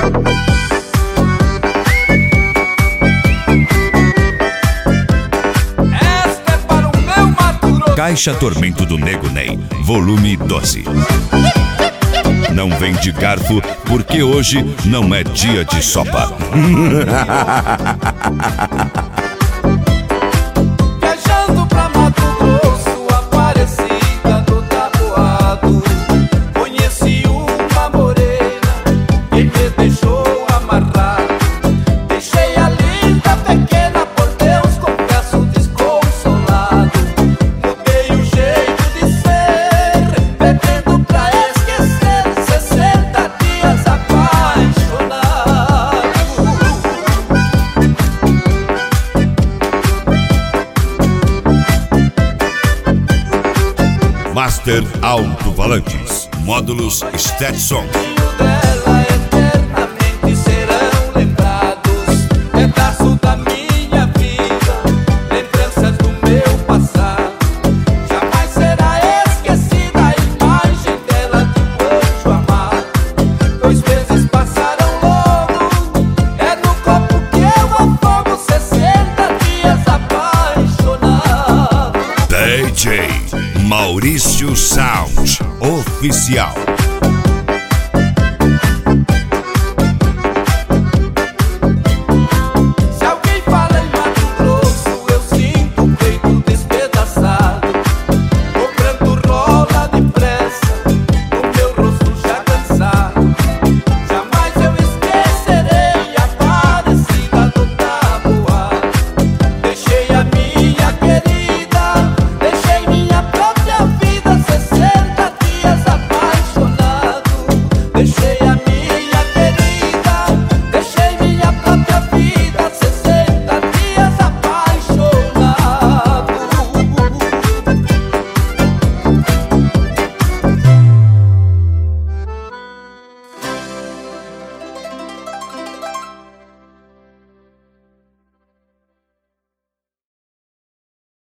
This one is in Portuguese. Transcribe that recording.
Esta é para o meu Mato Grosso. Caixa Tormento do Nego Ney, volume 12. Não vem de garfo, porque hoje não é dia de sopa. Viajando pra Mato Grosso, Aparecida do Taboado, conheci uma morena que me deixou amarrado. Deixei a linda pequena, por Deus, confesso desconsolado. Mudei o jeito de ser, bebendo pra esquecer, 60 dias apaixonado. Master Alto-Falantes, módulos Stetson. Dela eternamente serão lembrados, pedaço da minha vida, lembranças do meu passado. Jamais será esquecida a imagem dela de um anjo amado. 2 meses passaram logo, é no copo que eu afogo, 60 dias apaixonado. DJ Maurício Sound Oficial.